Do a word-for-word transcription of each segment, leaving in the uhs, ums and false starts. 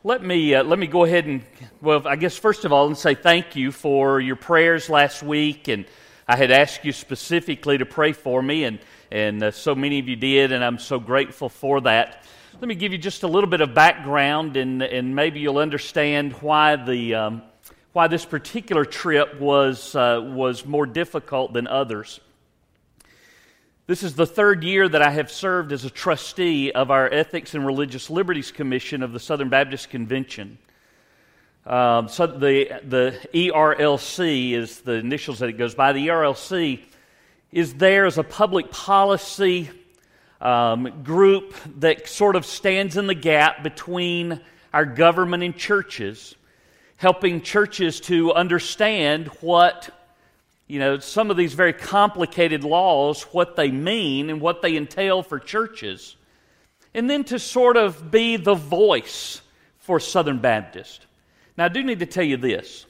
Let me uh, let me go ahead and, well, I guess first of all, and say thank you for your prayers last week, and I had asked you specifically to pray for me, and and uh, so many of you did, and I'm so grateful for that. Let me give you just a little bit of background, and and maybe you'll understand why the um, why this particular trip was uh, was more difficult than others. This is the third year that I have served as a trustee of our Ethics and Religious Liberties Commission of the Southern Baptist Convention. Um, so the the E R L C is the initials that it goes by. The E R L C is there as a public policy um, group that sort of stands in the gap between our government and churches, helping churches to understand what, you know, some of these very complicated laws, what they mean and what they entail for churches, and then to sort of be the voice for Southern Baptist. Now, I do need to tell you this.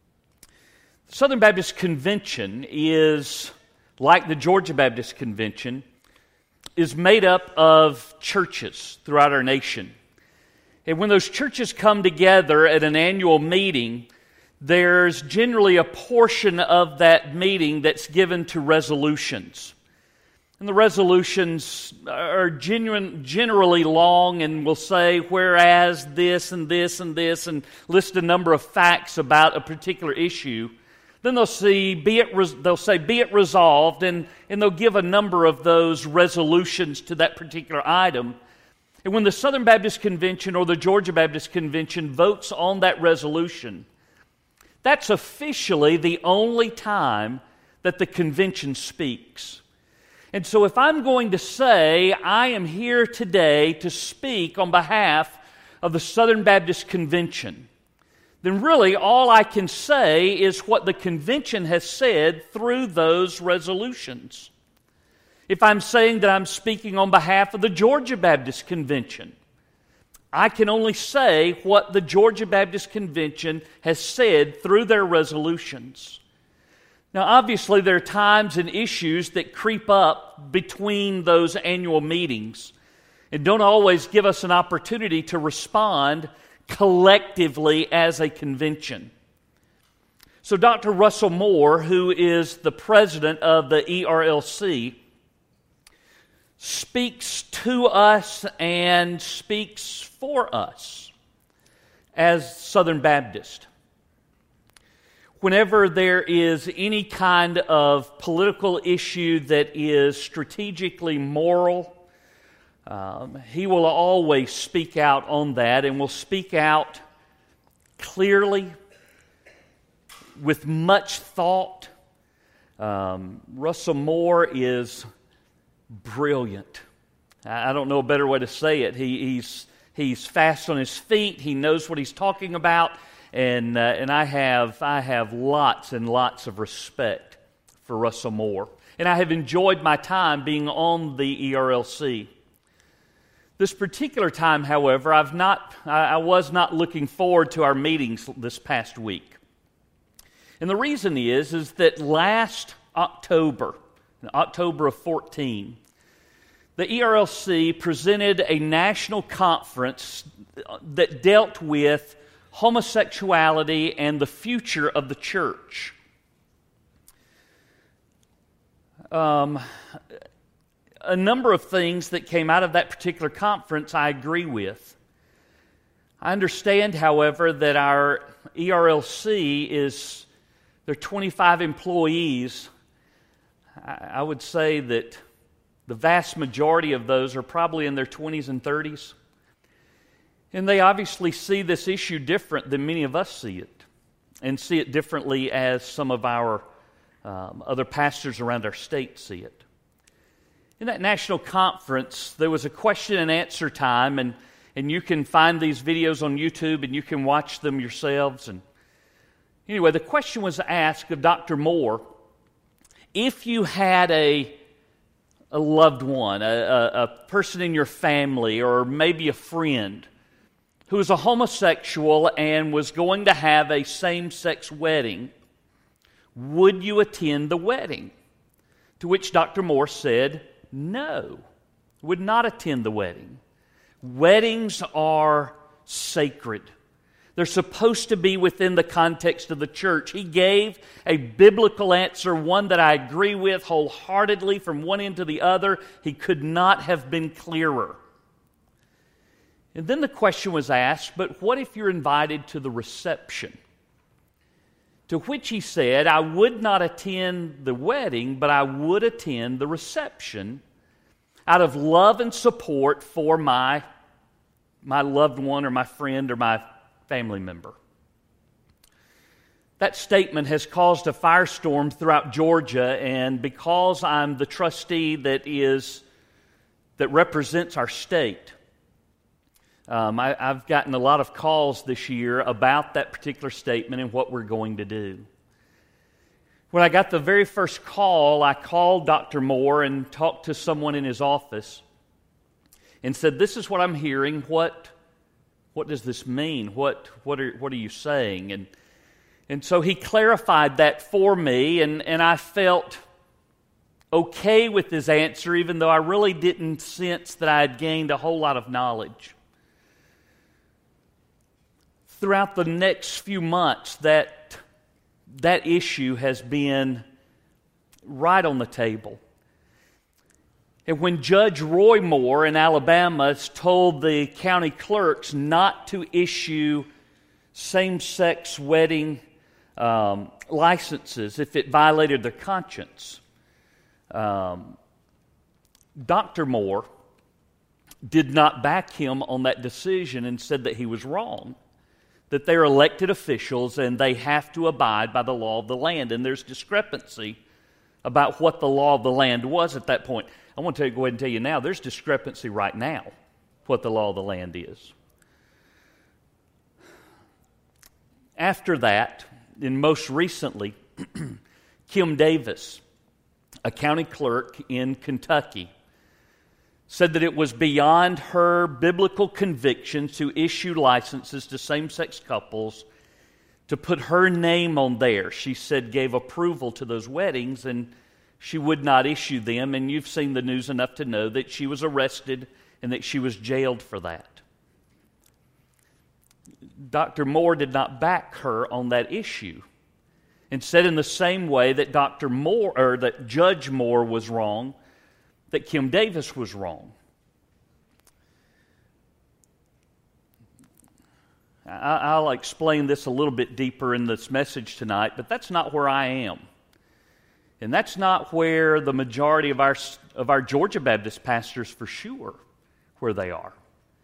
The Southern Baptist Convention is, like the Georgia Baptist Convention, is made up of churches throughout our nation. And when those churches come together at an annual meeting, there's generally a portion of that meeting that's given to resolutions. And the resolutions are genuine, generally long and will say, whereas this and this and this, and list a number of facts about a particular issue. Then they'll see, be it res- they'll say, be it resolved, and, and they'll give a number of those resolutions to that particular item. And when the Southern Baptist Convention or the Georgia Baptist Convention votes on that resolution, that's officially the only time that the convention speaks. And so if I'm going to say, I am here today to speak on behalf of the Southern Baptist Convention, then really all I can say is what the convention has said through those resolutions. If I'm saying that I'm speaking on behalf of the Georgia Baptist Convention, I can only say what the Georgia Baptist Convention has said through their resolutions. Now, obviously, there are times and issues that creep up between those annual meetings and don't always give us an opportunity to respond collectively as a convention. So Doctor Russell Moore, who is the president of the E R L C, speaks to us and speaks for us as Southern Baptist. Whenever there is any kind of political issue that is strategically moral, um, he will always speak out on that, and will speak out clearly, with much thought. Um, Russell Moore is brilliant. I don't know a better way to say it. He, he's he's fast on his feet. He knows what he's talking about, and uh, and I have I have lots and lots of respect for Russell Moore, and I have enjoyed my time being on the E R L C. This particular time, however, I've not I, I was not looking forward to our meetings this past week, and the reason is is that last October, in October of fourteen. The E R L C presented a national conference that dealt with homosexuality and the future of the church. Um, a number of things that came out of that particular conference I agree with. I understand, however, that our E R L C is, there are twenty-five employees. I, I would say that the vast majority of those are probably in their twenties and thirties. And they obviously see this issue different than many of us see it, and see it differently as some of our um, other pastors around our state see it. In that national conference, there was a question and answer time, and, and you can find these videos on YouTube, and you can watch them yourselves. And anyway, the question was asked of Doctor Moore, if you had a a loved one, a, a, a person in your family, or maybe a friend who was a homosexual and was going to have a same-sex wedding, would you attend the wedding? To which Doctor Moore said, no, would not attend the wedding. Weddings are sacred. They're supposed to be within the context of the church. He gave a biblical answer, one that I agree with wholeheartedly from one end to the other. He could not have been clearer. And then the question was asked, but what if you're invited to the reception? To which he said, I would not attend the wedding, but I would attend the reception out of love and support for my, my loved one or my friend or my family member. That statement has caused a firestorm throughout Georgia, and because I'm the trustee that is that represents our state, um, I, I've gotten a lot of calls this year about that particular statement and what we're going to do. When I got the very first call, I called Doctor Moore and talked to someone in his office and said, "This is what I'm hearing. What What does this mean? What what are what are you saying?" And and so he clarified that for me, and, and I felt okay with his answer, even though I really didn't sense that I had gained a whole lot of knowledge. Throughout the next few months, that that issue has been right on the table. And when Judge Roy Moore in Alabama told the county clerks not to issue same-sex wedding um, licenses if it violated their conscience, um, Doctor Moore did not back him on that decision and said that he was wrong, that they're elected officials and they have to abide by the law of the land. And there's discrepancy about what the law of the land was at that point. I want to go ahead and tell you now, there's discrepancy right now what the law of the land is. After that, and most recently, Kim Davis, a county clerk in Kentucky, said that it was beyond her biblical convictions to issue licenses to same-sex couples, to put her name on there. She said gave approval to those weddings, and she would not issue them, and you've seen the news enough to know that she was arrested and that she was jailed for that. Doctor Moore did not back her on that issue, and said in the same way that Doctor Moore, or that Judge Moore was wrong, that Kim Davis was wrong. I'll explain this a little bit deeper in this message tonight, but that's not where I am. And that's not where the majority of our of our Georgia Baptist pastors, for sure, where they are.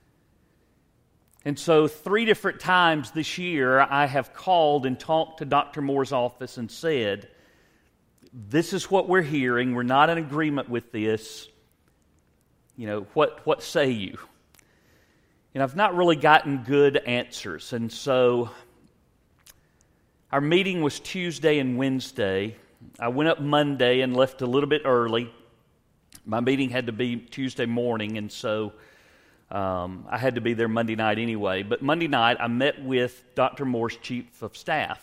And so three different times this year I have called and talked to Doctor Moore's office and said, this is what we're hearing. We're not in agreement with this. You know, what, what say you? And I've not really gotten good answers. And so our meeting was Tuesday and Wednesday. I went up Monday and left a little bit early. My meeting had to be Tuesday morning, and so um, I had to be there Monday night anyway. But Monday night, I met with Doctor Moore's chief of staff.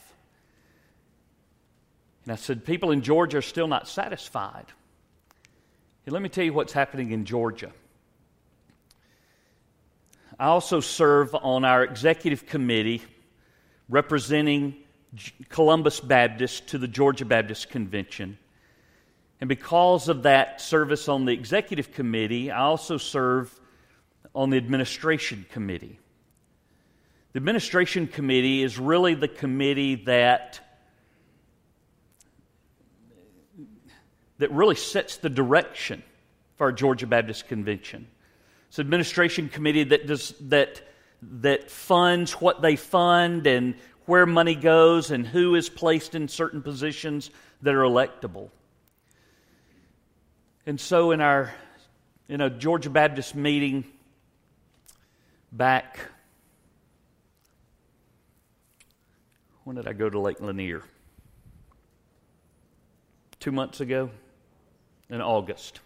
And I said, people in Georgia are still not satisfied. And let me tell you what's happening in Georgia. I also serve on our executive committee representing Columbus Baptist to the Georgia Baptist Convention. And because of that service on the executive committee, I also serve on the administration committee. The administration committee is really the committee that that really sets the direction for our Georgia Baptist Convention. It's an administration committee that does that that funds what they fund and where money goes and who is placed in certain positions that are electable. And so in our in a Georgia Baptist meeting back, when did I go to Lake Lanier? Two months ago, in August.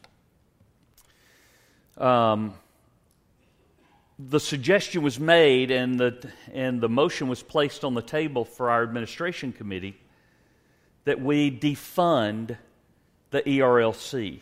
Um, the suggestion was made and the, and the motion was placed on the table for our administration committee that we defund the E R L C.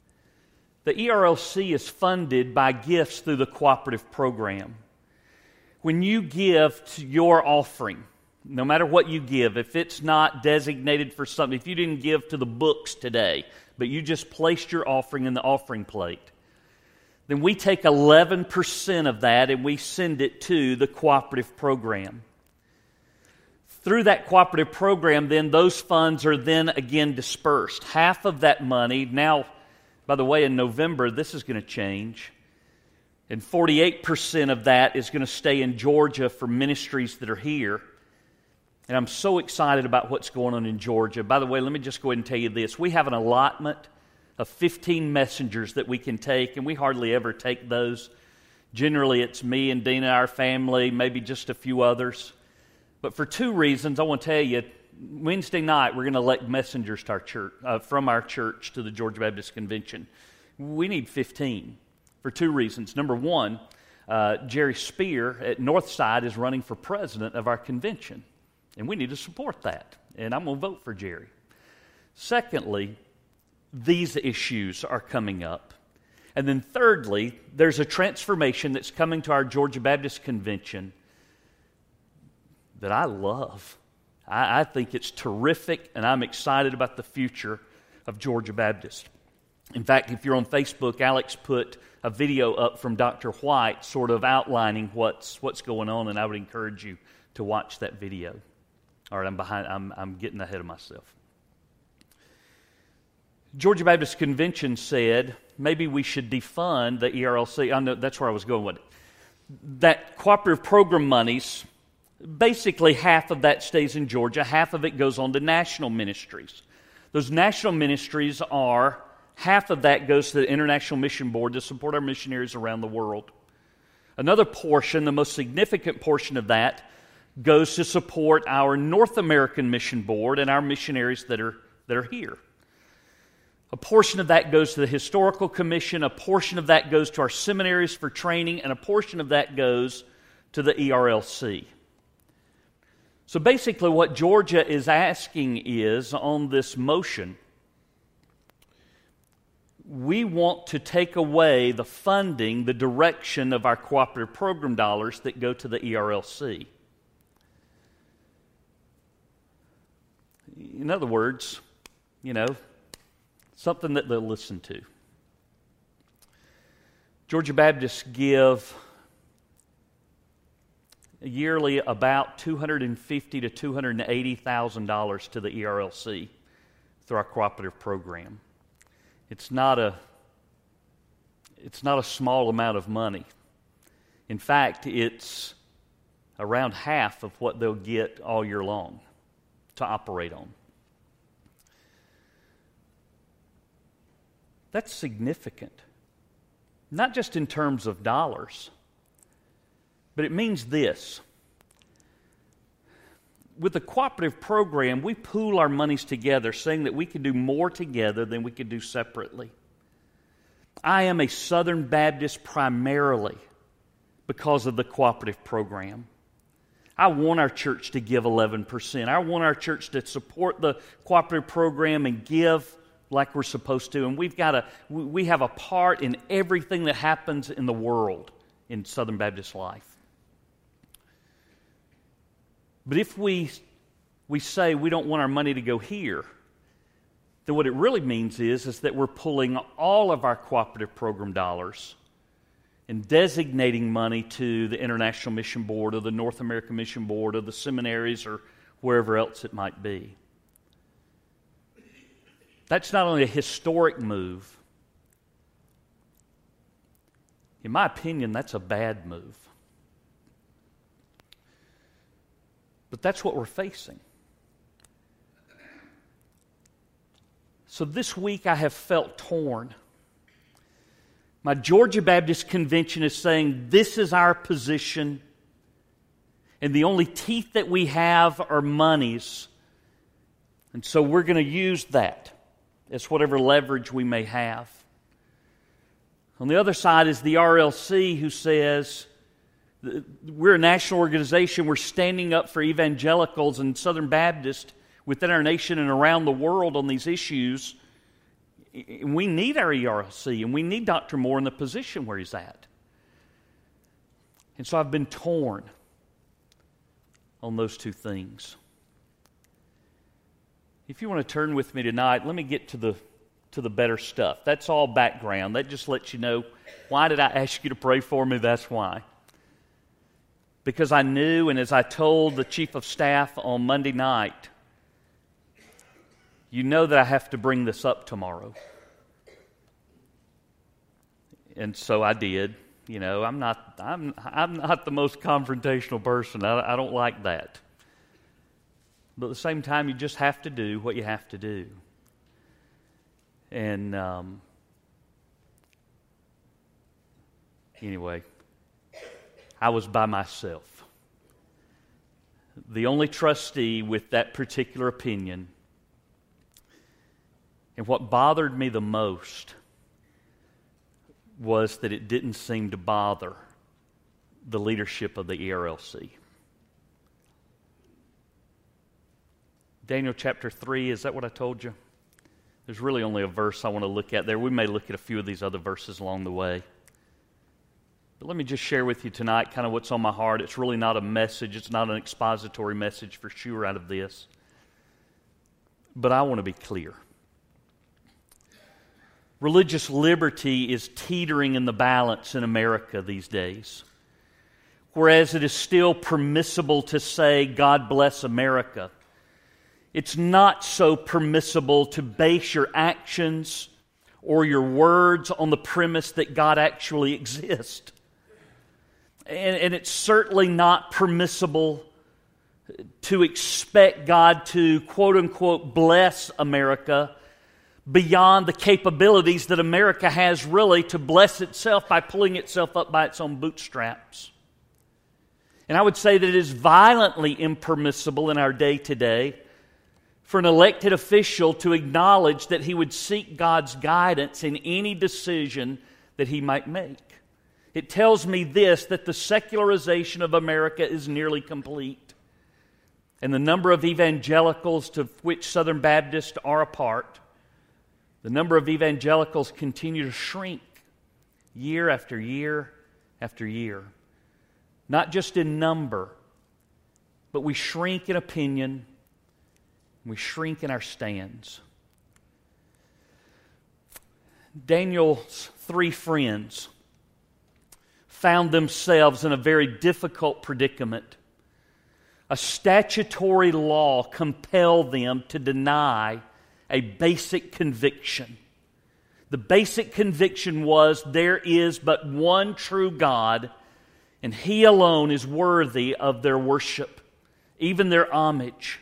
The E R L C is funded by gifts through the cooperative program. when you give to your offering, no matter what you give, if it's not designated for something, if you didn't give to the books today, but you just placed your offering in the offering plate, then we take eleven percent of that and we send it to the cooperative program. Through that cooperative program, then those funds are then again dispersed. Half of that money, now, by the way, in November, this is going to change. And forty-eight percent of that is going to stay in Georgia for ministries that are here. And I'm so excited about what's going on in Georgia. By the way, let me just go ahead and tell you this. We have an allotment of fifteen messengers that we can take, and we hardly ever take those. Generally, it's me and Dina, our family, maybe just a few others. But for two reasons, I want to tell you, Wednesday night we're going to elect messengers to our church, uh, from our church to the Georgia Baptist Convention. We need fifteen for two reasons. Number one, uh, Jerry Spear at Northside is running for president of our convention, and we need to support that, and I'm going to vote for Jerry. Secondly, these issues are coming up. And then thirdly, there's a transformation that's coming to our Georgia Baptist Convention that I love. I, I think it's terrific, and I'm excited about the future of Georgia Baptist. In fact, if you're on Facebook, Alex put a video up from Doctor White sort of outlining what's what's going on, and I would encourage you to watch that video. All right, I'm behind. I'm I'm getting ahead of myself. Georgia Baptist Convention said maybe we should defund the E R L C. I know that's where I was going with it. That cooperative program monies, basically half of that stays in Georgia, half of it goes on to national ministries. Those national ministries are, half of that goes to the International Mission Board to support our missionaries around the world. Another portion, the most significant portion of that, goes to support our North American Mission Board and our missionaries that are that are here. A portion of that goes to the Historical Commission, a portion of that goes to our seminaries for training, and a portion of that goes to the E R L C. So basically what Georgia is asking is, on this motion, we want to take away the funding, the direction of our cooperative program dollars that go to the E R L C. In other words, you know, something that they'll listen to. Georgia Baptists give yearly about two hundred fifty thousand to two hundred eighty thousand dollars to the E R L C through our cooperative program. It's not a it's not a small amount of money. In fact, it's around half of what they'll get all year long to operate on. That's significant. Not just in terms of dollars, but it means this. With the cooperative program, we pool our monies together, saying that we can do more together than we can do separately. I am a Southern Baptist primarily because of the cooperative program. I want our church to give eleven percent. I want our church to support the cooperative program and give like we're supposed to. And we've got a, we have a part in everything that happens in the world in Southern Baptist life. But if we we say we don't want our money to go here, then what it really means is, is that we're pulling all of our cooperative program dollars and designating money to the International Mission Board or the North American Mission Board or the seminaries or wherever else it might be. That's not only a historic move. In my opinion, that's a bad move. But that's what we're facing. So this week I have felt torn. My Georgia Baptist Convention is saying this is our position, and the only teeth that we have are monies. And so we're going to use that as whatever leverage we may have. On the other side is the R L C, who says, we're a national organization, we're standing up for evangelicals and Southern Baptists within our nation and around the world on these issues. We need our E R L C, and we need Doctor Moore in the position where he's at. And so I've been torn on those two things. If you want to turn with me tonight, let me get to the to the better stuff. That's all background. That just lets you know, why did I ask you to pray for me? That's why. Because I knew, and as I told the chief of staff on Monday night, you know that I have to bring this up tomorrow. And so I did. You know, I'm not I'm I'm not the most confrontational person. I, I don't like that. But at the same time, you just have to do what you have to do. And um, anyway, I was by myself. The only trustee with that particular opinion. And what bothered me the most was that it didn't seem to bother the leadership of the E R L C. Daniel chapter three, is that what I told you? There's really only a verse I want to look at there. We may look at a few of these other verses along the way. But let me just share with you tonight kind of what's on my heart. It's really not a message. It's not an expository message for sure out of this. But I want to be clear. Religious liberty is teetering in the balance in America these days. Whereas it is still permissible to say, God bless America, it's not so permissible to base your actions or your words on the premise that God actually exists. And, and it's certainly not permissible to expect God to, quote unquote, bless America beyond the capabilities that America has really to bless itself by pulling itself up by its own bootstraps. And I would say that it is violently impermissible in our day today for an elected official to acknowledge that he would seek God's guidance in any decision that he might make. It tells me this, that the secularization of America is nearly complete. And the number of evangelicals to which Southern Baptists are a part, the number of evangelicals continue to shrink year after year after year. Not just in number, but we shrink in opinion, we shrink in our stands. Daniel's three friends found themselves in a very difficult predicament. A statutory law compelled them to deny a basic conviction. The basic conviction was there is but one true God, and He alone is worthy of their worship, even their homage.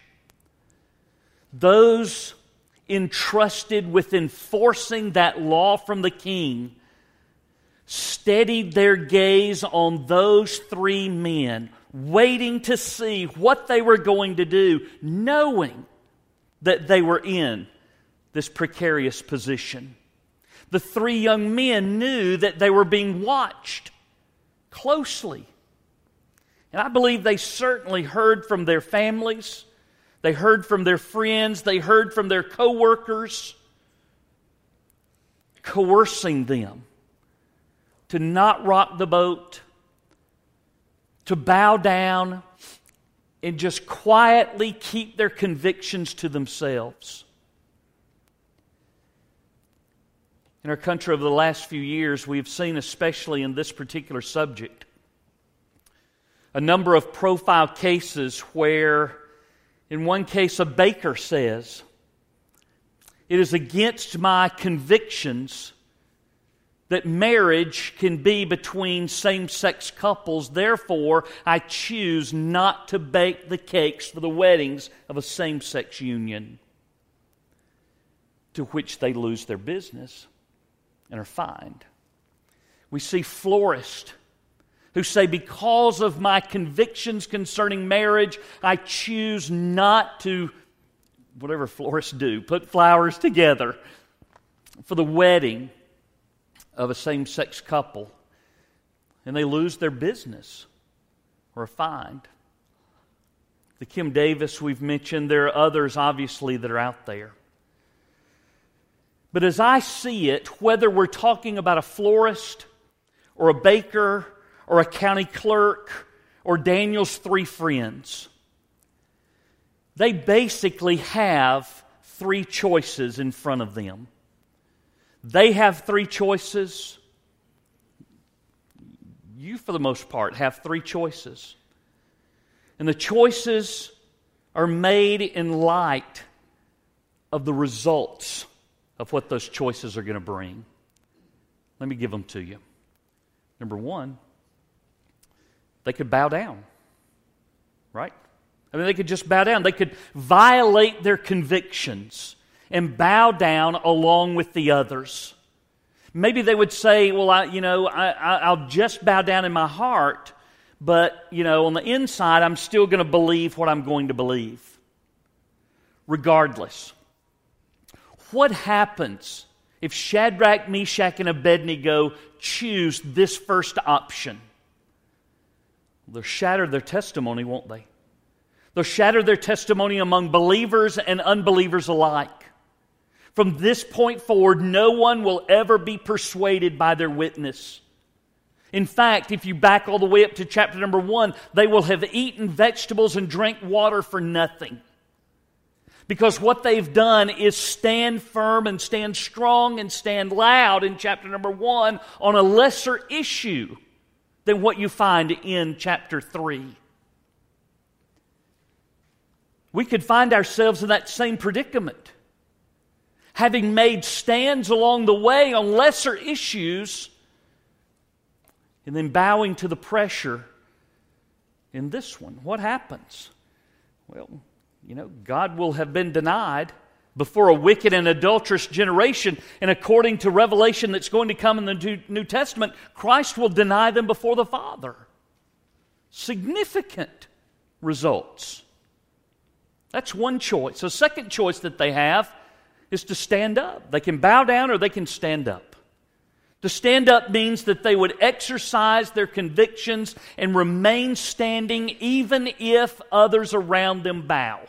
Those entrusted with enforcing that law from the king steadied their gaze on those three men, waiting to see what they were going to do, knowing that they were in this precarious position. The three young men knew that they were being watched closely. And I believe they certainly heard from their families, they heard from their friends, they heard from their co-workers, coercing them to not rock the boat, to bow down, and just quietly keep their convictions to themselves. In our country over the last few years, we've seen, especially in this particular subject, a number of profile cases where, in one case, a baker says, "It is against my convictions that marriage can be between same-sex couples. Therefore, I choose not to bake the cakes for the weddings of a same-sex union." To which they lose their business and are fined. We see florists who say, because of my convictions concerning marriage, I choose not to, whatever florists do, put flowers together for the wedding of a same-sex couple. And they lose their business or are fined. The Kim Davis we've mentioned, there are others obviously that are out there. But as I see it, whether we're talking about a florist or a baker or a county clerk or Daniel's three friends. They basically have three choices in front of them. They have three choices. You, for the most part, have three choices. And the choices are made in light of the results of what those choices are going to bring. Let me give them to you. Number one, they could bow down, right? I mean, they could just bow down. They could violate their convictions and bow down along with the others. Maybe they would say, well, I, you know, I, I, I'll just bow down in my heart, but, you know, on the inside, I'm still going to believe what I'm going to believe. Regardless. What happens if Shadrach, Meshach, and Abednego choose this first option? They'll shatter their testimony, won't they? They'll shatter their testimony among believers and unbelievers alike. From this point forward, no one will ever be persuaded by their witness. In fact, if you back all the way up to chapter number one, they will have eaten vegetables and drank water for nothing. Because what they've done is stand firm and stand strong and stand loud in chapter number one on a lesser issue than what you find in chapter three. We could find ourselves in that same predicament. Having made stands along the way on lesser issues, and then bowing to the pressure in this one. What happens? Well, you know, God will have been denied before a wicked and adulterous generation, and according to Revelation that's going to come in the New Testament, Christ will deny them before the Father. Significant results. That's one choice. The second choice that they have is to stand up. They can bow down or they can stand up. To stand up means that they would exercise their convictions and remain standing even if others around them bow.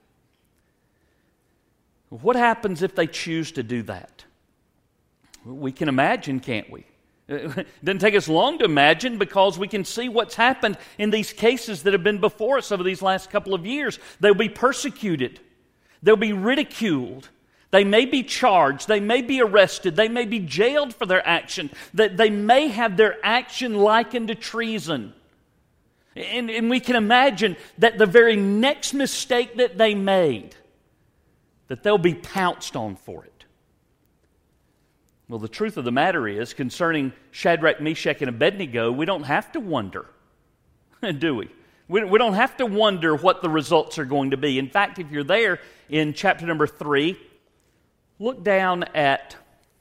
What happens if they choose to do that? We can imagine, can't we? It doesn't take us long to imagine because we can see what's happened in these cases that have been before us over these last couple of years. They'll be persecuted. They'll be ridiculed. They may be charged. They may be arrested. They may be jailed for their action. That they may have their action likened to treason. And, and we can imagine that the very next mistake that they made, that they'll be pounced on for it. Well, the truth of the matter is, concerning Shadrach, Meshach, and Abednego, we don't have to wonder, do we? we? We don't have to wonder what the results are going to be. In fact, if you're there in chapter number three, look down at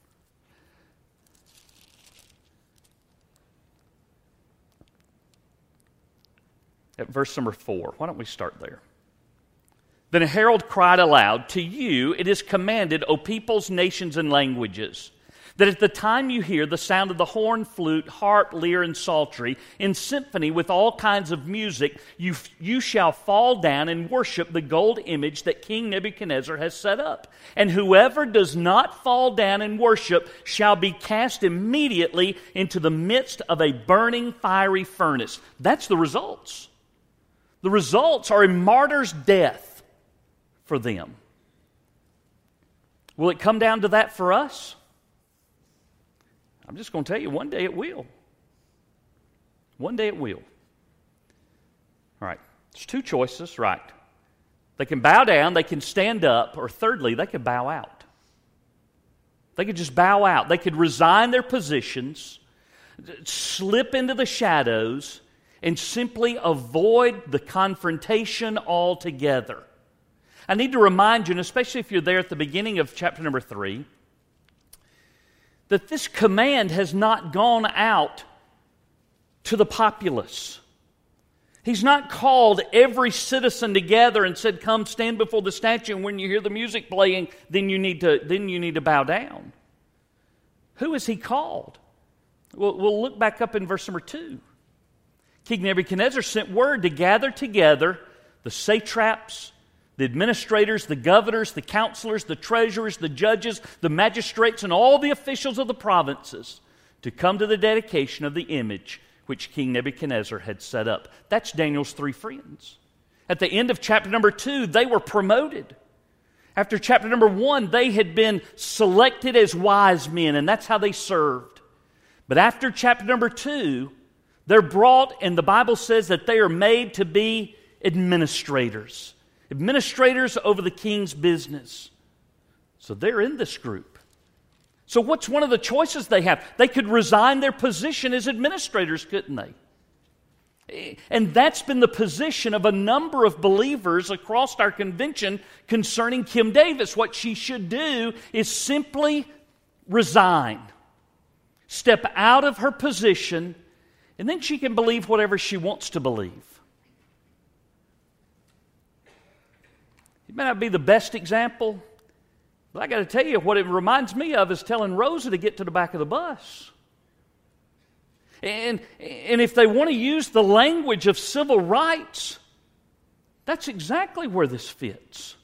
at verse number four. Why don't we start there? Then a herald cried aloud, "To you it is commanded, O peoples, nations, and languages, that at the time you hear the sound of the horn, flute, harp, lyre, and psaltery, in symphony with all kinds of music, you, you shall fall down and worship the gold image that King Nebuchadnezzar has set up. And whoever does not fall down and worship shall be cast immediately into the midst of a burning fiery furnace." That's the results. The results are a martyr's death for them. Will it come down to that for us? I'm just going to tell you, one day it will. One day it will. All right, there's two choices, right? They can bow down, they can stand up, or thirdly, they could bow out. They could just bow out. They could resign their positions, slip into the shadows, and simply avoid the confrontation altogether. I need to remind you, and especially if you're there at the beginning of chapter number three, that this command has not gone out to the populace. He's not called every citizen together and said, "Come stand before the statue, and when you hear the music playing, then you need to, then you need to bow down." Who has he called? We'll, we'll look back up in verse number two. King Nebuchadnezzar sent word to gather together the satraps, the administrators, the governors, the counselors, the treasurers, the judges, the magistrates, and all the officials of the provinces to come to the dedication of the image which King Nebuchadnezzar had set up. That's Daniel's three friends. At the end of chapter number two, they were promoted. After chapter number one, they had been selected as wise men, and that's how they served. But after chapter number two, they're brought, and the Bible says that they are made to be administrators. Administrators over the king's business. So they're in this group. So what's one of the choices they have? They could resign their position as administrators, couldn't they? And that's been the position of a number of believers across our convention concerning Kim Davis. What she should do is simply resign. Step out of her position, and then she can believe whatever she wants to believe. It may not be the best example, but I got to tell you, what it reminds me of is telling Rosa to get to the back of the bus. And, and if they want to use the language of civil rights, that's exactly where this fits.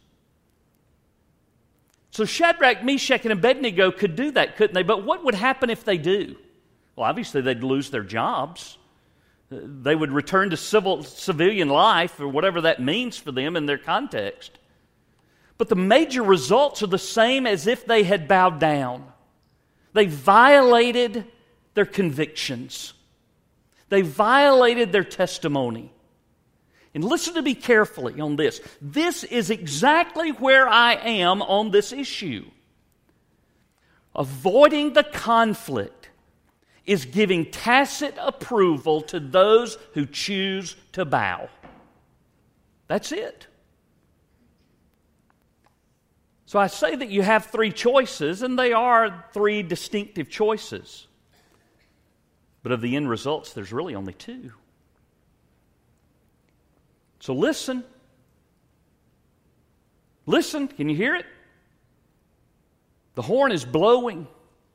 So Shadrach, Meshach, and Abednego could do that, couldn't they? But what would happen if they do? Well, obviously they'd lose their jobs. They would return to civil civilian life, or whatever that means for them in their context. But the major results are the same as if they had bowed down. They violated their convictions. They violated their testimony. And listen to me carefully on this. This is exactly where I am on this issue. Avoiding the conflict is giving tacit approval to those who choose to bow. That's it. So I say that you have three choices, and they are three distinctive choices. But of the end results, there's really only two. So listen. Listen, can you hear it? The horn is blowing.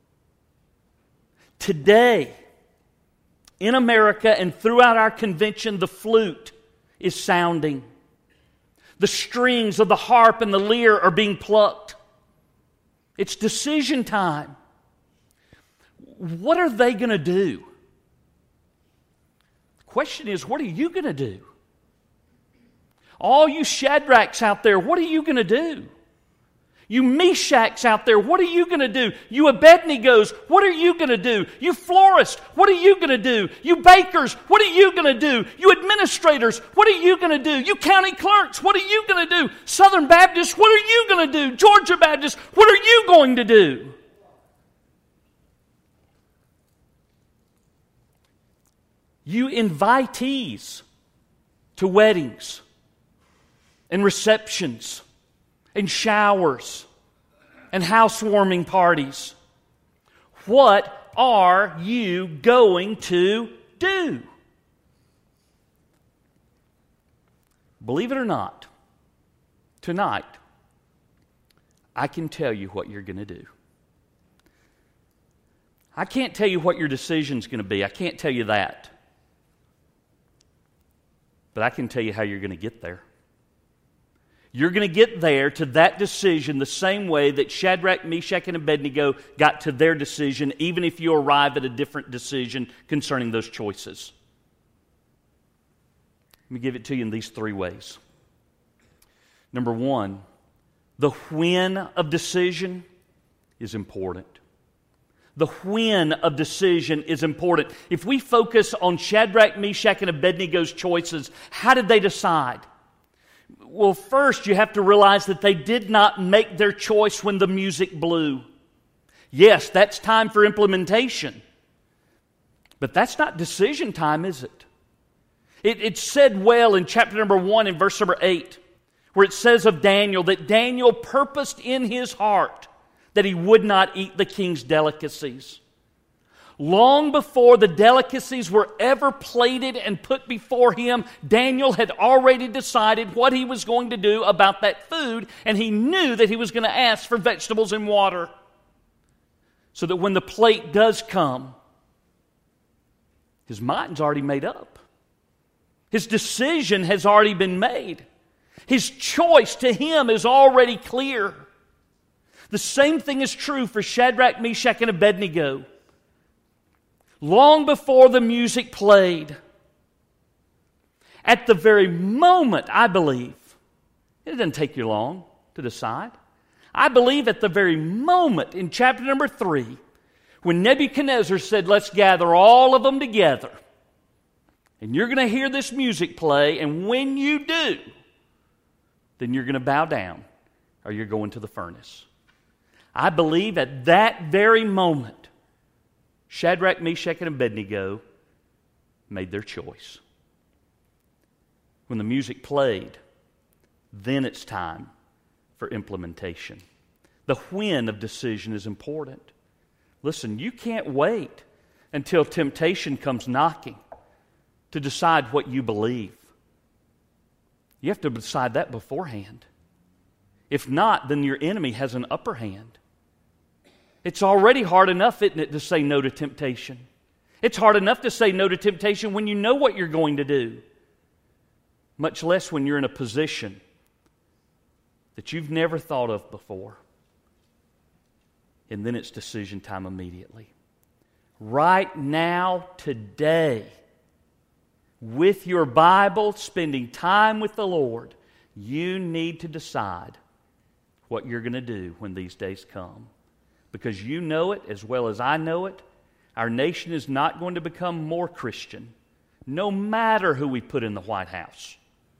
Today, in America and throughout our convention, the flute is sounding. The strings of the harp and the lyre are being plucked. It's decision time. What are they going to do? The question is, what are you going to do? All you Shadrachs out there, what are you going to do? You Meshachs out there, what are you going to do? You Abednegos, what are you going to do? You florists, what are you going to do? You bakers, what are you going to do? You administrators, what are you going to do? You county clerks, what are you going to do? Southern Baptists, what are you going to do? Georgia Baptists, what are you going to do? You invitees to weddings and receptions and showers and housewarming parties. What are you going to do? Believe it or not, tonight, I can tell you what you're going to do. I can't tell you what your decision's going to be. I can't tell you that. But I can tell you how you're going to get there. You're going to get there to that decision the same way that Shadrach, Meshach, and Abednego got to their decision, even if you arrive at a different decision concerning those choices. Let me give it to you in these three ways. Number one, the when of decision is important. The when of decision is important. If we focus on Shadrach, Meshach, and Abednego's choices, how did they decide? Well, first you have to realize that they did not make their choice when the music blew. Yes, that's time for implementation. But that's not decision time, is it? it it's said well in chapter number one and verse number eight, where it says of Daniel that Daniel purposed in his heart that he would not eat the king's delicacies. Long before the delicacies were ever plated and put before him, Daniel had already decided what he was going to do about that food, and he knew that he was going to ask for vegetables and water. So that when the plate does come, his mind's already made up. His decision has already been made. His choice to him is already clear. The same thing is true for Shadrach, Meshach, and Abednego. long before the music played. At the very moment, I believe, it didn't take you long to decide. I believe at the very moment in chapter number three, when Nebuchadnezzar said, let's gather all of them together, and you're going to hear this music play, and when you do, then you're going to bow down or you're going to the furnace. I believe at that very moment, Shadrach, Meshach, and Abednego made their choice. When the music played, then it's time for implementation. The when of decision is important. Listen, you can't wait until temptation comes knocking to decide what you believe. You have to decide that beforehand. If not, then your enemy has an upper hand. It's already hard enough, isn't it, to say no to temptation? It's hard enough to say no to temptation when you know what you're going to do. Much less when you're in a position that you've never thought of before. And then it's decision time immediately. Right now, today, with your Bible, spending time with the Lord, you need to decide what you're going to do when these days come. Because you know it as well as I know it, our nation is not going to become more Christian, no matter who we put in the White House.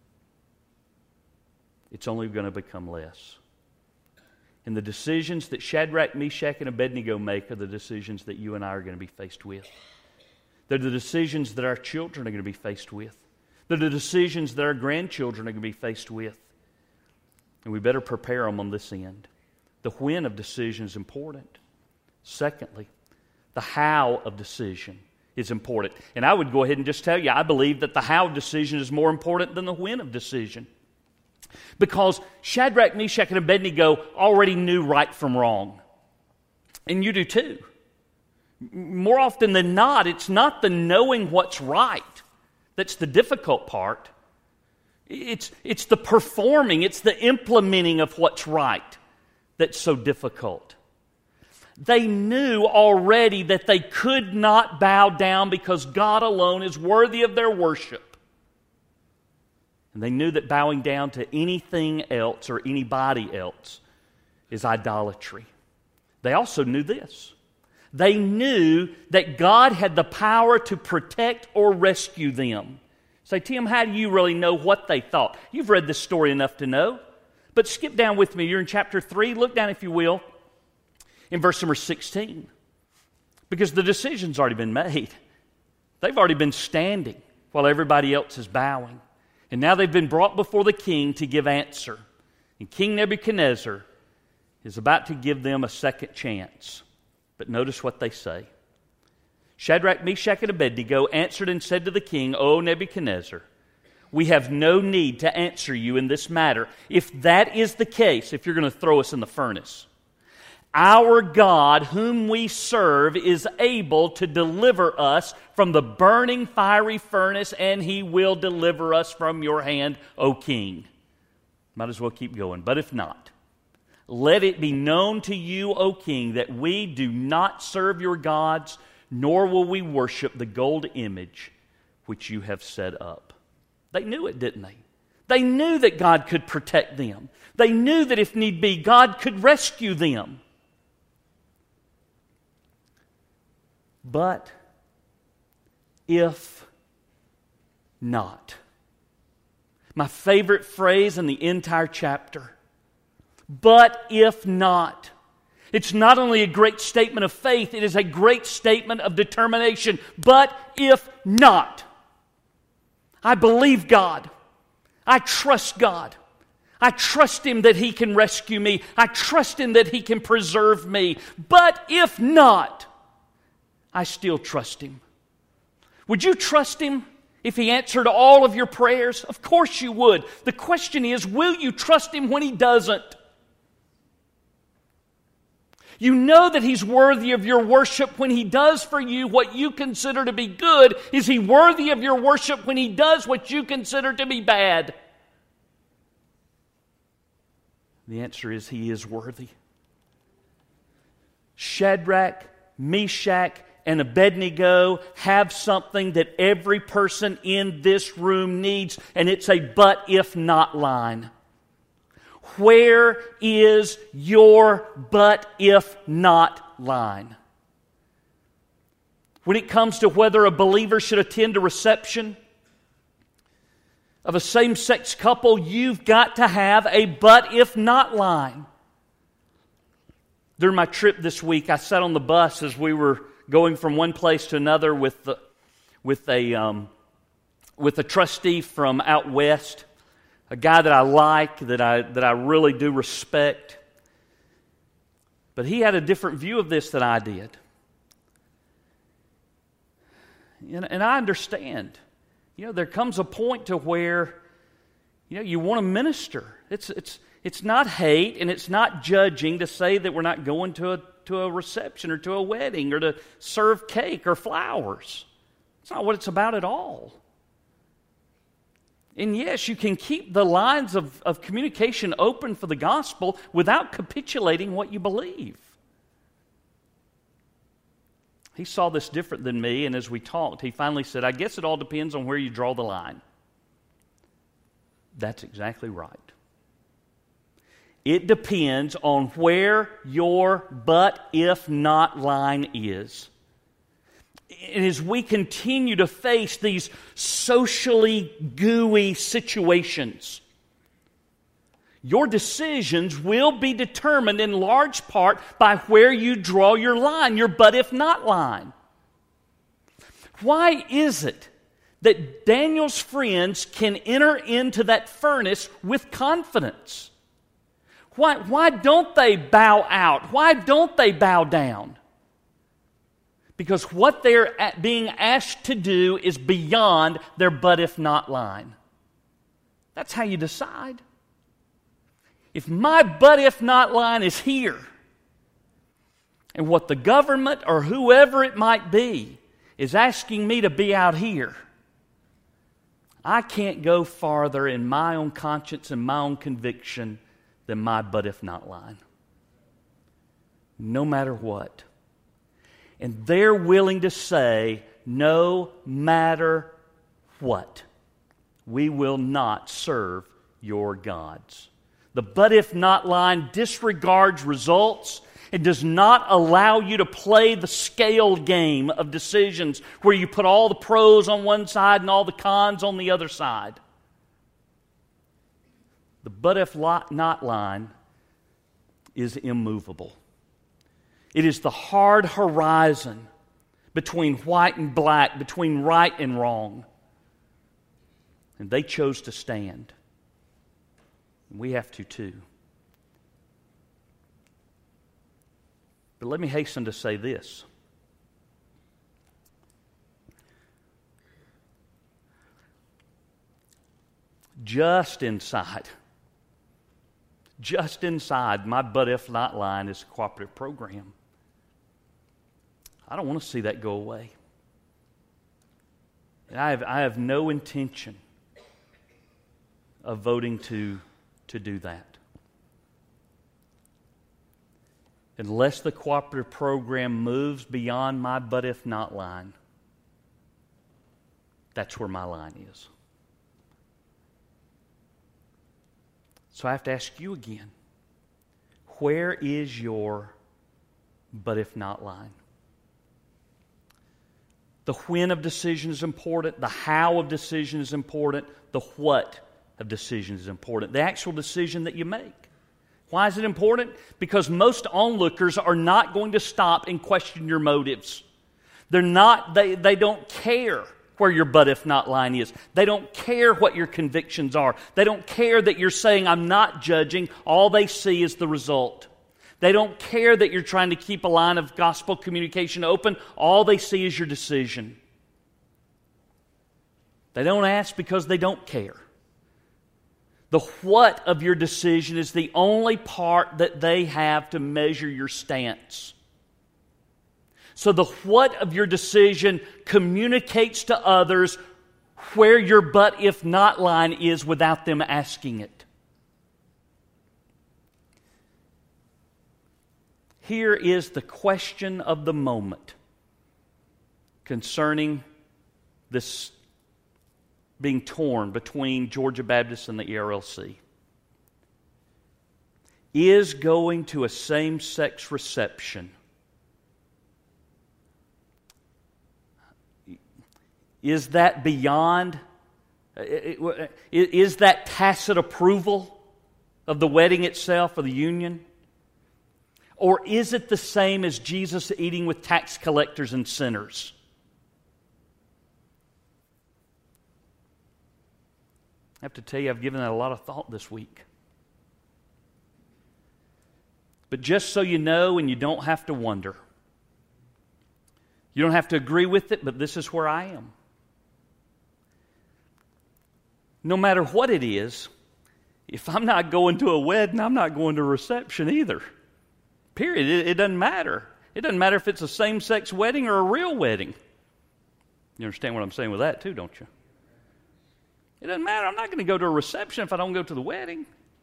It's only going to become less. And the decisions that Shadrach, Meshach, and Abednego make are the decisions that you and I are going to be faced with. They're the decisions that our children are going to be faced with. They're the decisions that our grandchildren are going to be faced with. And we better prepare them on this end. The when of decision is important. Secondly, the how of decision is important. And I would go ahead and just tell you, I believe that the how of decision is more important than the when of decision. Because Shadrach, Meshach, and Abednego already knew right from wrong. And you do too. More often than not, it's not the knowing what's right that's the difficult part. It's, it's the performing, it's the implementing of what's right that's so difficult. They knew already that they could not bow down because God alone is worthy of their worship. And they knew that bowing down to anything else or anybody else is idolatry. They also knew this. They knew that God had the power to protect or rescue them. Say, Tim, how do you really know what they thought? You've read this story enough to know. But skip down with me. You're in chapter three. Look down, if you will, in verse number sixteen. Because the decision's already been made. They've already been standing while everybody else is bowing. And now they've been brought before the king to give answer. And King Nebuchadnezzar is about to give them a second chance. But notice what they say. Shadrach, Meshach, and Abednego answered and said to the king, O Nebuchadnezzar, we have no need to answer you in this matter. If that is the case, if you're going to throw us in the furnace, our God, whom we serve, is able to deliver us from the burning fiery furnace, and He will deliver us from your hand, O king. Might as well keep going. But if not, let it be known to you, O king, that we do not serve your gods, nor will we worship the gold image which you have set up. They knew it, didn't they? They knew that God could protect them. They knew that if need be, God could rescue them. But if not. My favorite phrase in the entire chapter. But if not. It's not only a great statement of faith, it is a great statement of determination. But if not. I believe God. I trust God. I trust Him that He can rescue me. I trust Him that He can preserve me. But if not, I still trust Him. Would you trust Him if He answered all of your prayers? Of course you would. The question is, will you trust Him when He doesn't? You know that He's worthy of your worship when He does for you what you consider to be good. Is He worthy of your worship when He does what you consider to be bad? The answer is He is worthy. Shadrach, Meshach, and Abednego have something that every person in this room needs, and it's a but if not line. Where is your but if not line? When it comes to whether a believer should attend a reception of a same-sex couple, you've got to have a but if not line. During my trip this week, I sat on the bus as we were going from one place to another with the, with a um, with a trustee from out west, a guy that I like, that I that I really do respect. But he had a different view of this than I did, and, and I understand. You know, there comes a point to where, you know, you want to minister. It's it's it's not hate and it's not judging to say that we're not going to a to a reception or to a wedding or to serve cake or flowers. It's not what it's about at all. And yes, you can keep the lines of, of communication open for the gospel without capitulating what you believe. He saw this different than me, and as we talked, he finally said, I guess it all depends on where you draw the line. That's exactly right. It depends on where your but if not line is. And as we continue to face these socially gooey situations, your decisions will be determined in large part by where you draw your line, your but if not line. Why is it that Daniel's friends can enter into that furnace with confidence? Why, why don't they bow out? Why don't they bow down? Because what they're being asked to do is beyond their but if not line. That's how you decide. If my but if not line is here, and what the government or whoever it might be is asking me to be out here, I can't go farther in my own conscience and my own conviction than my but if not line. No matter what. And they're willing to say, no matter what, we will not serve your gods. The but if not line disregards results. It does not allow you to play the scale game of decisions where you put all the pros on one side and all the cons on the other side. The but if not line is immovable. It is the hard horizon between white and black, between right and wrong. And they chose to stand. We have to too. But let me hasten to say this. Just inside, just inside my but if not line is a cooperative program. I don't want to see that go away. And I have, I have no intention of voting to, to do that. Unless the cooperative program moves beyond my but if not line, that's where my line is. So I have to ask you again, where is your but if not line? The when of decision is important. The how of decision is important. The what of decision is important. The actual decision that you make. Why is it important? Because most onlookers are not going to stop and question your motives. They're not, they, they don't care where your but if not line is. They don't care what your convictions are. They don't care that you're saying, I'm not judging. All they see is the result. They don't care that you're trying to keep a line of gospel communication open. All they see is your decision. They don't ask because they don't care. The what of your decision is the only part that they have to measure your stance. So the what of your decision communicates to others where your but if not line is without them asking it. Here is the question of the moment. concerning this being torn between Georgia Baptist and the E R L C. Is going to a same-sex reception, is that beyond, is that tacit approval of the wedding itself, of the union? Or is it the same as Jesus eating with tax collectors and sinners? I have to tell you, I've given that a lot of thought this week. But just so you know, and you don't have to wonder, you don't have to agree with it, but this is where I am. No matter what it is, if I'm not going to a wedding, I'm not going to a reception either. Period. It, it doesn't matter. It doesn't matter if it's a same-sex wedding or a real wedding. You understand what I'm saying with that too, don't you? It doesn't matter. I'm not going to go to a reception if I don't go to the wedding.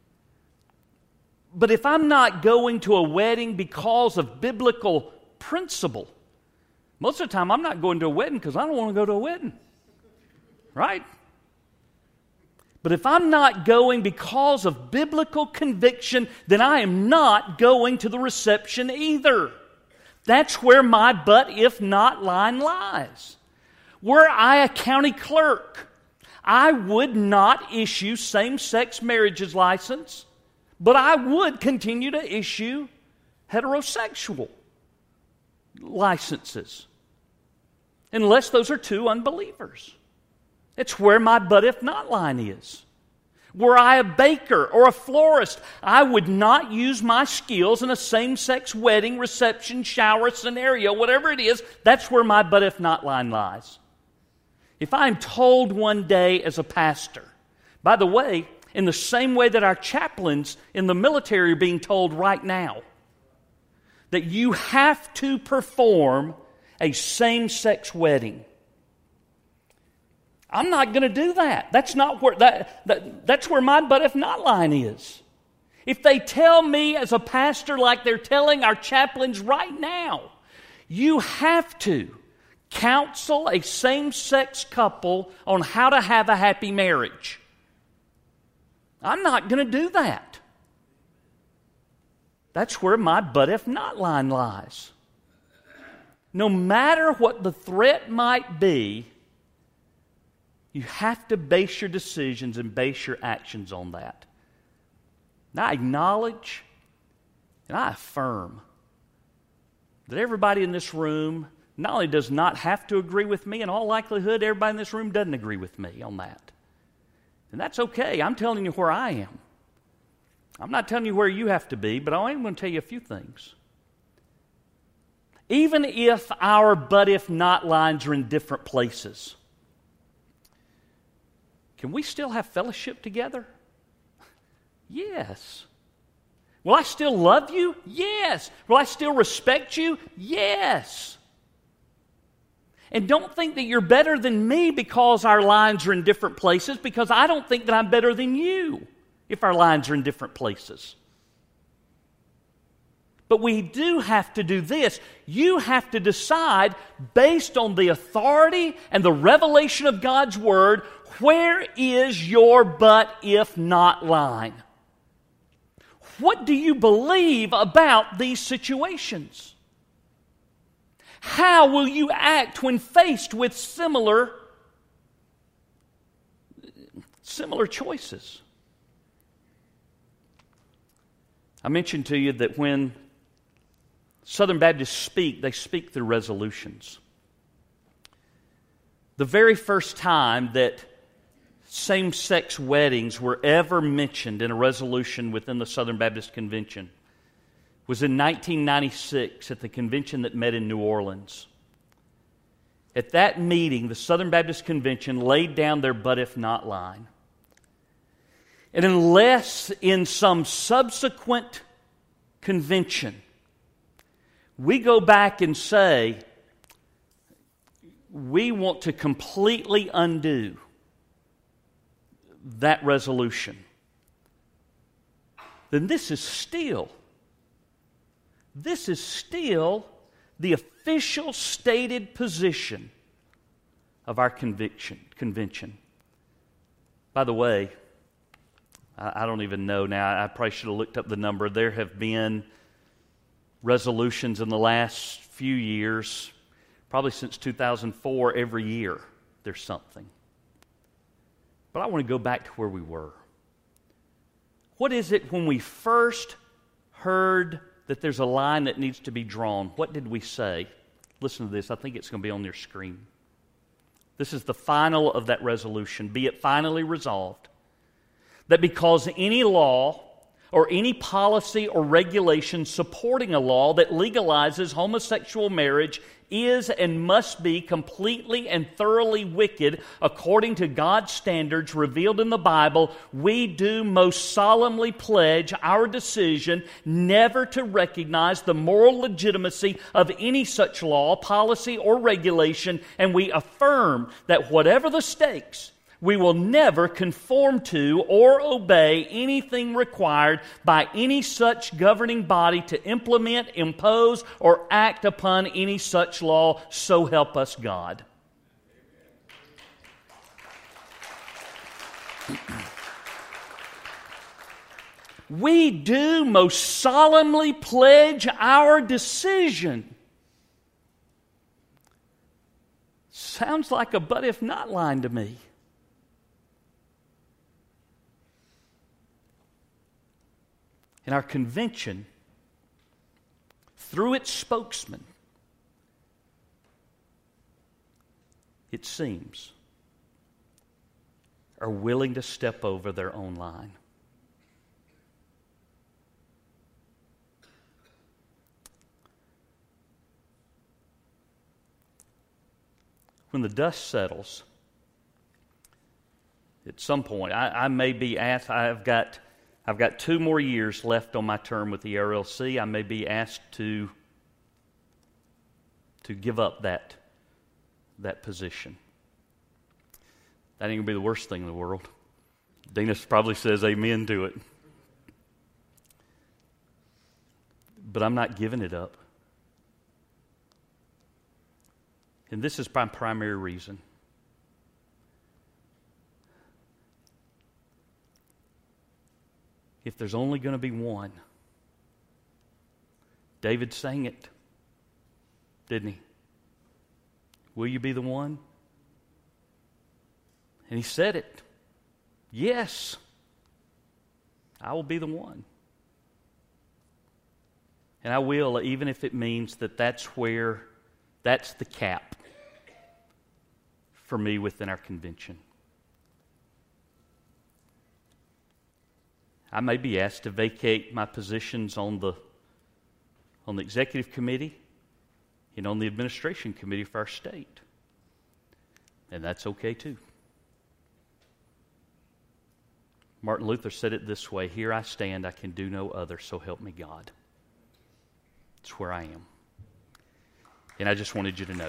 But if I'm not going to a wedding because of biblical principle, most of the time I'm not going to a wedding because I don't want to go to a wedding. Right? But if I'm not going because of biblical conviction, then I am not going to the reception either. That's where my but if not line lies. Were I a county clerk, I would not issue same-sex marriages license, but I would continue to issue heterosexual licenses, unless those are two unbelievers. It's where my but if not line is. Were I a baker or a florist, I would not use my skills in a same-sex wedding, reception, shower scenario, whatever it is. That's where my but if not line lies. If I'm told one day as a pastor, by the way, in the same way that our chaplains in the military are being told right now, that you have to perform a same-sex wedding. I'm not going to do that. That's not where that, that that's where my but if not line is. If they tell me as a pastor, like they're telling our chaplains right now, you have to counsel a same-sex couple on how to have a happy marriage, I'm not going to do that. That's where my but if not line lies. No matter what the threat might be, you have to base your decisions and base your actions on that. And I acknowledge and I affirm that everybody in this room not only does not have to agree with me, in all likelihood, everybody in this room doesn't agree with me on that. And that's okay. I'm telling you where I am. I'm not telling you where you have to be, but I am going to tell you a few things. Even if our but if not lines are in different places, can we still have fellowship together? Yes. Will I still love you? Yes. Will I still respect you? Yes. And don't think that you're better than me because our lines are in different places, because I don't think that I'm better than you if our lines are in different places. But we do have to do this. You have to decide, based on the authority and the revelation of God's Word, where is your but if not line? What do you believe about these situations? How will you act when faced with similar, similar choices? I mentioned to you that when Southern Baptists speak, they speak through resolutions. The very first time that same-sex weddings were ever mentioned in a resolution within the Southern Baptist Convention was in nineteen ninety-six at the convention that met in New Orleans. At that meeting, the Southern Baptist Convention laid down their but if not line. And unless in some subsequent convention we go back and say, we want to completely undo that resolution, then this is still, this is still the official stated position of our conviction, convention. By the way, I, I don't even know now. I probably should have looked up the number. There have been resolutions in the last few years, probably since two thousand four, every year there's something. But I want to go back to where we were. What is it when we first heard that there's a line that needs to be drawn? What did we say? Listen to this. I think it's going to be on your screen. This is the final of that resolution. Be it finally resolved that because any law or any policy or regulation supporting a law that legalizes homosexual marriage is and must be completely and thoroughly wicked according to God's standards revealed in the Bible, we do most solemnly pledge our decision never to recognize the moral legitimacy of any such law, policy, or regulation, and we affirm that whatever the stakes, we will never conform to or obey anything required by any such governing body to implement, impose, or act upon any such law. So help us God. We do most solemnly pledge our decision. Sounds like a but if not line to me. And our convention, through its spokesman, it seems, are willing to step over their own line. When the dust settles, at some point, I, I may be asked, I've got... I've got two more years left on my term with the R L C. I may be asked to, to give up that, that position. That ain't going to be the worst thing in the world. Dina probably says amen to it. But I'm not giving it up. And this is my primary reason. If there's only going to be one. David sang it, didn't he? Will you be the one? And he said it. Yes, I will be the one. And I will, even if it means that that's where, that's the cap for me within our convention. I may be asked to vacate my positions on the on the executive committee and on the administration committee for our state. And that's okay too. Martin Luther said it this way, "Here I stand, I can do no other, so help me God." It's where I am. And I just wanted you to know.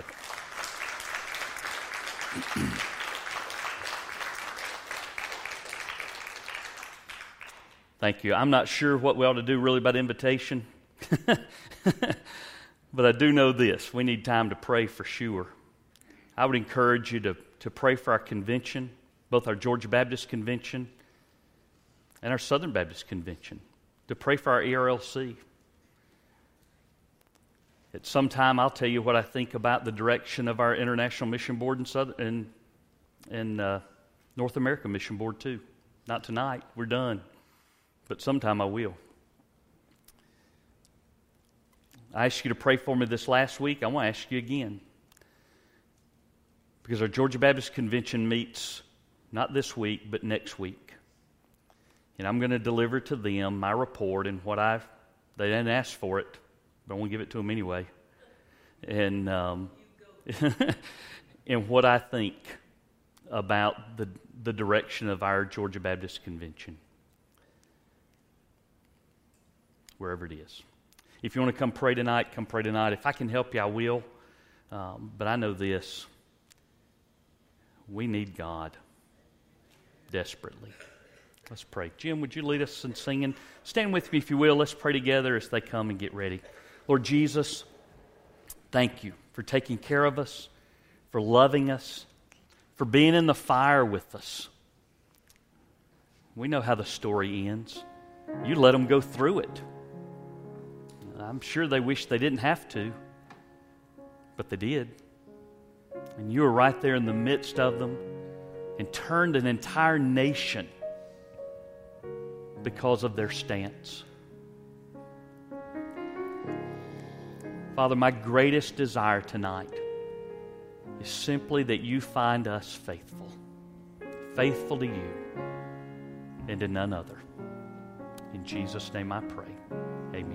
Thank you. I'm not sure what we ought to do really about invitation. But I do know this. We need time to pray for sure. I would encourage you to, to pray for our convention, both our Georgia Baptist Convention and our Southern Baptist Convention, to pray for our E R L C. At some time, I'll tell you what I think about the direction of our International Mission Board and, Southern, and, and uh, North American Mission Board too. Not tonight. We're done. But sometime I will. I asked you to pray for me this last week. I want to ask you again. Because our Georgia Baptist Convention meets not this week, but next week. And I'm going to deliver to them my report and what I've, they didn't ask for it, but I want to give it to them anyway. And, um, and what I think about the, the direction of our Georgia Baptist Convention. Wherever it is. If you want to come pray tonight, come pray tonight. If I can help you, I will. Um, but I know this. We need God desperately. Let's pray. Jim, would you lead us in singing? Stand with me if you will. Let's pray together as they come and get ready. Lord Jesus, thank you for taking care of us, for loving us, for being in the fire with us. We know how the story ends. You let them go through it. I'm sure they wish they didn't have to, but they did. And you were right there in the midst of them and turned an entire nation because of their stance. Father, my greatest desire tonight is simply that you find us faithful, faithful to you and to none other. In Jesus' name I pray.